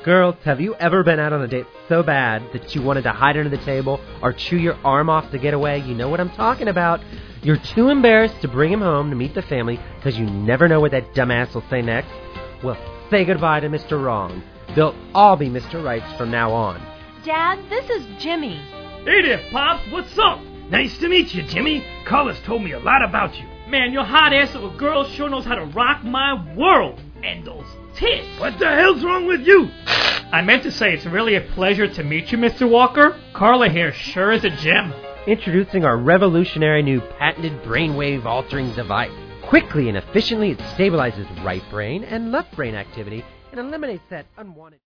Girls, have you ever been out on a date so bad that you wanted to hide under the table or chew your arm off to get away? You know what I'm talking about. You're too embarrassed to bring him home to meet the family because you never know what that dumbass will say next? Well, say goodbye to Mr. Wrong. They'll all be Mr. Rights from now on. Dad, this is Jimmy. Hey there, Pops. What's up? Nice to meet you, Jimmy. Carla's told me a lot about you. Man, your hot-ass of a girl sure knows how to rock my world. And those tits. What the hell's wrong with you? I meant to say it's really a pleasure to meet you, Mr. Walker. Carla here sure is a gem. Introducing our revolutionary new patented brainwave-altering device. Quickly and efficiently, it stabilizes right brain and left brain activity and eliminates that unwanted...